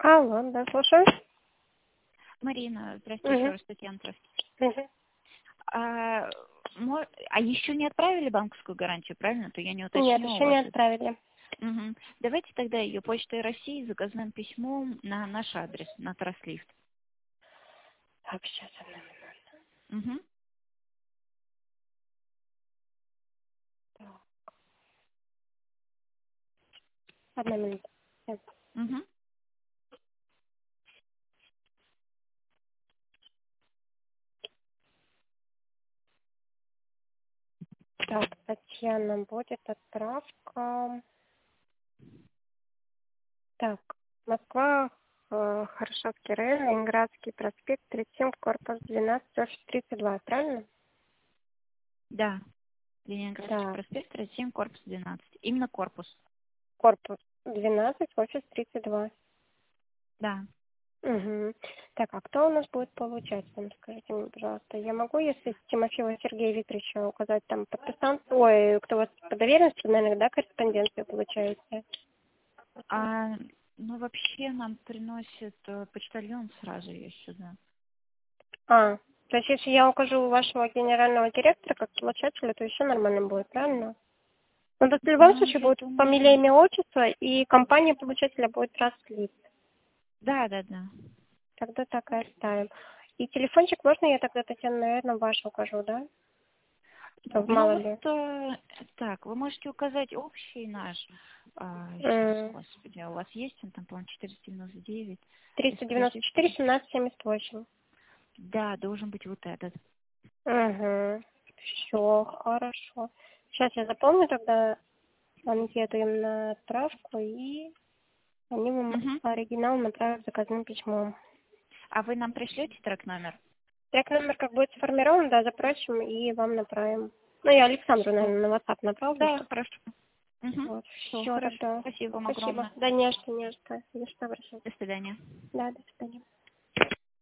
Алло, да, слушаю. Марина, здравствуйте, еще раз, Татьяна, здравствуйте. Мгм. А еще не отправили банковскую гарантию, правильно? То я не Нет, уточнила у еще не вас это. отправили. Мгм. Давайте тогда ее почтой России заказным письмом на наш адрес, на Траслифт. Так, сейчас, одна минута. Угу. Одна минута. Сейчас. Угу. Так, Татьяна, будет отправка. Так, Москва, Хорошевский район, Ленинградский проспект, 37, корпус 12, офис 32, правильно? Да. Ленинградский Так, проспект, 37, корпус 12. Именно корпус. корпус 12, офис 32. Да. Угу. Так, а кто у нас будет получать? Там, скажите мне, пожалуйста, я могу, если Тимофеева Сергея Викторовича указать там подписант, ой, кто у вас по доверенности, наверное, да, корреспонденцию получаете? А, ну, вообще нам приносит почтальон сразу ее сюда. То есть если я укажу вашего генерального директора как получателя, то еще нормально будет, правильно? Ну, то есть в любом Ну, случае я будет фамилия, думаю... имя, отчество, и компания получателя будет Траслифт. Да, да, да. Тогда так и оставим. И телефончик можно я тогда, Татьяна, наверное, ваш укажу, да? Чтобы Ну мало вот ли. так, вы можете указать общий наш. Сейчас, М, господи, а у вас есть он там, по-моему, 499. Сейчас, подождите. 394 17 78. Да, должен быть вот этот. Угу. Все, хорошо. Сейчас я запомню тогда анкету им на отправку, и они вам Мгм. оригинал направят заказным письмом. А вы нам пришлете трек номер? Трек номер как будет сформирован, да, запросим и вам направим. Ну, я Александру, Все. наверное, на WhatsApp направлю, Да, чтобы... хорошо. Угу. Вот, Все, все хорошо. тогда. Спасибо вам Спасибо. огромное. Да не за что, не за что. Не за что обращаться. До свидания. Да, до свидания.